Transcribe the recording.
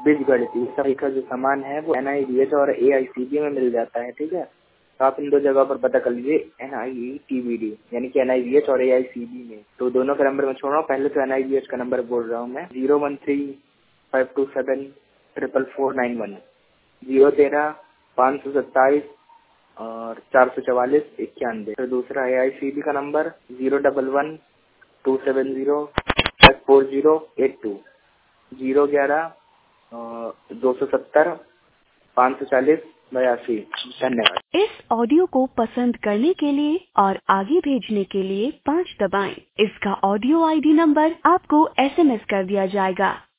बीजगणित सभी का जो सामान है वो NIVH और AICB में मिल जाता है। ठीक है, तो आप इन दो जगह पर पता कर लीजिए NIETVD यानी कि NIVH और AICB में। तो दोनों का नंबर मैं छोड़ रहा हूँ, पहले तो NIVH का नंबर बोल रहा हूँ मैं 013-527-44491 013-527 और 444-91। तो दूसरा AICB का नंबर 011-270-4082 011-270-540-82। धन्यवाद। इस ऑडियो को पसंद करने के लिए और आगे भेजने के लिए 5 दबाएं। इसका ऑडियो ID नंबर आपको SMS कर दिया जाएगा।